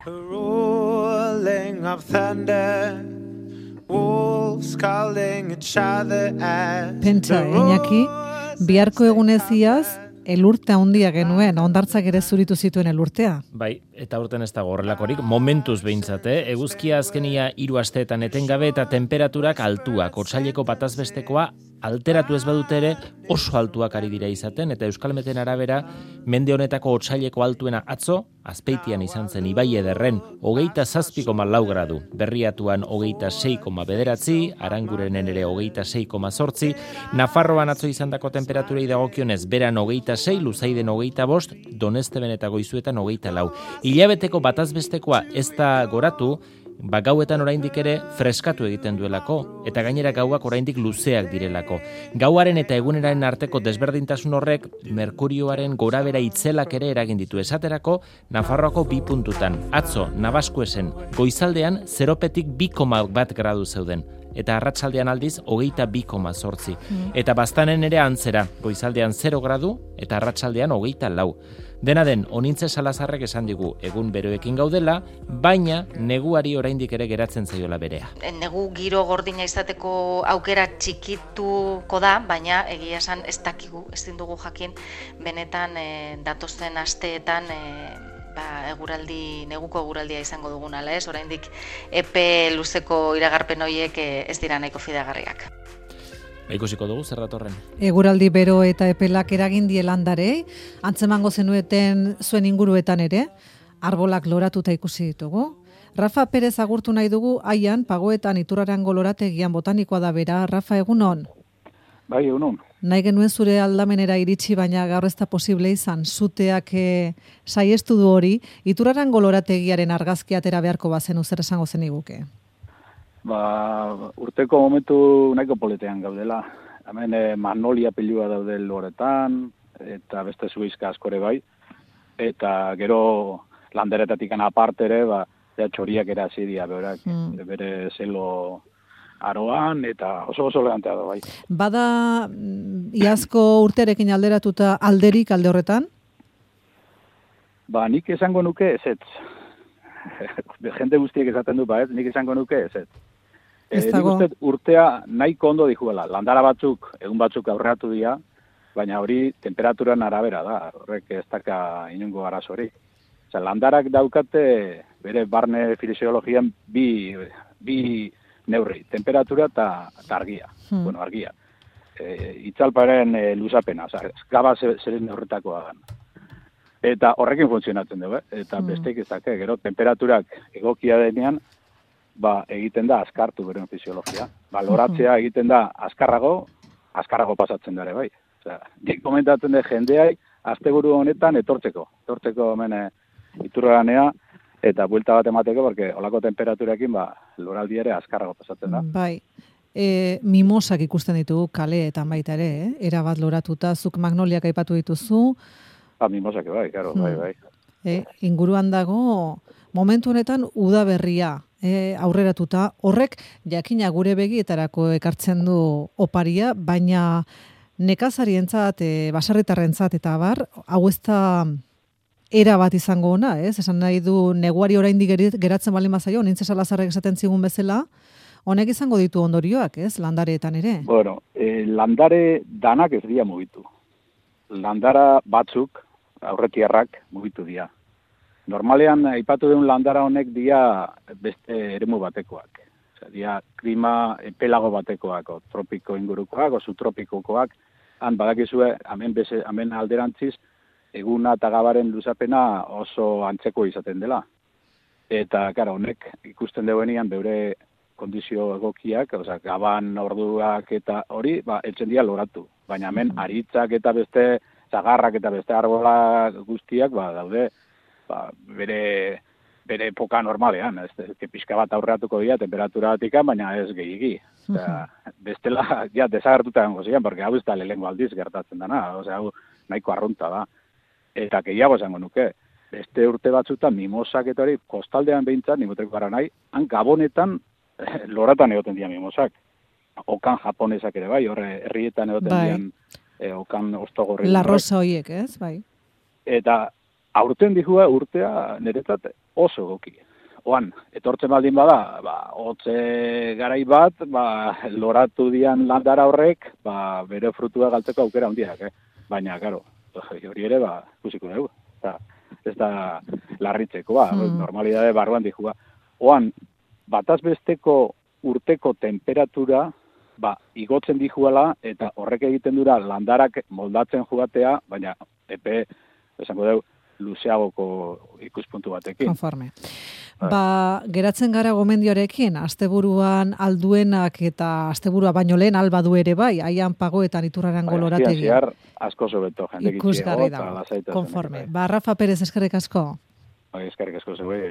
The rolling of thunder, wolves calling each other as Pentsa, Iñaki, biharko eguneziaz, elurte handia genuen, hondartzak ere zuritu zituen elurtea. Bai, eta urten ez dago horrelakorik, momentuz behintzate, eguzkia azkenia 3 asteetan etengabe eta temperaturak altuak, otsaileko batazbestekoa alteratu ez badute ere oso altuak ari dira izaten, eta Euskalmeten arabera, mende honetako otsaileko altuena atzo, Azpeitian izan zen Ibai Ederren 27,4 gradu, Berriatuan 26,9, Arangurenen ere 26,8, Nafarroan atzo izandako temperaturei dagokionez beran 26, Luzaiden 25, Donesteben eta Goizuetan 24. Hilabeteko batazbestekoa ez da goratu, gauetan oraindik ere freskatu egiten duelako, eta gainera gauak oraindik luzeak direlako. Gauaren eta eguneraren arteko desberdintasun horrek merkurioaren gorabera itzelak ere eragin ditu. Esaterako, Nafarroako 2 puntutan. Atzo, Nabaskuesen, goizaldean 0petik 2,1 gradu zeuden. Eta arratsaldean aldiz 22,8. Eta Baztanen ere antzera, goizaldean 0 gradu eta arratsaldean 24. Dena den, Onintze Salazarrek esan digu egun beroekin gaudela, baina neguari oraindik ere geratzen zaiola berea. Negu giro gordina izateko aukera txikituko da, baina egia esan ez dakigu, ez dugu jakin benetan datozen asteetan neguko eguraldia izango dugun ala ez, oraindik epe luzeko iragarpen horiek ez dira nahiko fidagarriak. Ikusiko dugu zer datorren. Eguraldi bero eta epelak eragin die landarei, antzemango zenueten zuen inguruetan ere, arbolak loratuta ikusi ditugu. Rafa Perez agurtu nahi dugu, Aian, Pagoetan Iturrarango lorategian botanikoa da bera. Rafa, egunon? Bai, egunon. Nahi genuen zure aldamenera iritsi, baina gaur ez da posible izan, zuteak saiestu du hori, Iturrarango lorategiaren argazkia atera beharko bazenu zer esango zen iguke? Urteko momentu nahiko poletean gaudela. Hemen magnolia pilua daude loretan, eta beste zuizka askore bai. Eta gero landeretatik aparte ere, txoriak era zidia berak, bere zelo aroan, eta oso lehantea da bai. Bada iazko urtearekin alderatuta alderik alde horretan? Nik esango nuke ezetz. Jende guztiek esaten du, nik esango nuke ezetz. Nik uste urtea nahiko ondo dijuela. Landara batzuk, egun batzuk aurreatu dira, baina hori temperaturan arabera da. Horrek ez daka inungo arazori. Landarak daukate bere barne fisiologian bi neurri, temperatura eta argia. Bueno, argia. Itzalparen luzapena, gaba zeren neurretakoa da. Eta horrekin funtzionatzen dugu, eta besteik ezake, gero temperaturak egokia denean, egiten da azkartu beren fisiologia. Loratzea egiten da azkarrago pasatzen dara bai. Nik komentatzen da jendeai, asteburu honetan etortzeko hemen Iturraranea, eta buelta bat emateko, porque olako temperaturakin loraldi ere azkarrago pasatzen da. Bai. Mimosak ikusten ditugu kaleetan baita ere, erabat loratuta, zuk magnoliak aipatu dituzu. Mimosak bai, karo, bai. Inguruan dago, momentu honetan udaberria aurreratuta, horrek jakina gure begietarako ekartzen du oparia, baina nekazarientzat, baserritarrentzat eta abar, hau ez da era bat izango ona, ez? Esan nahi du neguari oraindik geratzen baldin bazaio, Onintze Salazarrek esaten zigun bezala, honek izango ditu ondorioak, ez? Landareetan ere. Bueno, landare danak ez dira mugitu. Landara batzuk, aurretiarrak mugitu dira. Normalean, aipatu duen landara honek dira beste eremu batekoak. Dira klima pelago batekoak, o tropiko ingurukoak, o subtropikokoak. Han badakizue, hemen alderantziz, eguna eta gabaren luzapena oso antzeko izaten dela. Eta, karo, honek ikusten duenean beure kondizio egokiak, gaban orduak eta hori, etxen dira loratu. Baina hemen aritzak eta beste zagarrak eta beste arbola guztiak daude bere epoka normalean. Pixka bat aurreatuko dira temperatura batika, baina ez gehiagi. Bestela, desagertuta gango ziren, porque hau ez da lehengo aldiz gertatzen dana. Hau nahiko arrunta da. Eta gehiago esango nuke. Beste urte batzutan mimosak eta hori kostaldean behintzat, nimoteko gara nahi, han gabonetan loratan egoten dira mimosak. Okan japonesak ere bai, horre herrietan egoten dian okan ostogorri. La rosa horiek, ez? Bai. Eta aurten dihua urtea niretzat oso goki. Oan, etortzen baldin bada, hotze garai bat, loratu dian landara horrek, bere frutua galtzeko aukera handiak, Baina, karo, hori ere, ikusiko dugu. Ez da larritzeko, normalidade barruan dijua. Oan, bataz besteko urteko temperatura, igotzen dijuela, eta horrek egiten dura landarak moldatzen jugatea, baina epe, esango dugu, luzeagoko ikuspuntu batekin. Konforme. Geratzen gara gomendioarekin, asteburuan alduenak eta asteburua baino lehen albadu ere bai, aian pagoetan Iturrarango lorategi. Ziar, asko sobeto, jendek ikusgarri dago, konforme. Rafa Perez, eskerrik asko. Eskerrik asko, zeuei.